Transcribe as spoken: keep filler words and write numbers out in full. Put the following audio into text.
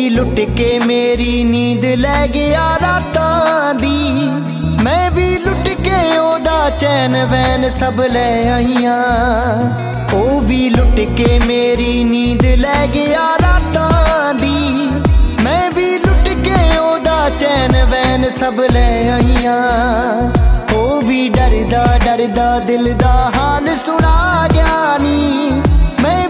भी लुट के मेरी नींद लै गया रातां दी। मैं भी लुट के ओदा चैन वैन सब लै आईयां। ओ भी लुट के मेरी नींद लै गया रातां दी। मैं भी लुट के ओदा चैन वैन सब लै आईयां। ओ भी डरदा डरदा दिल दा हाल सुना गया नी। मैं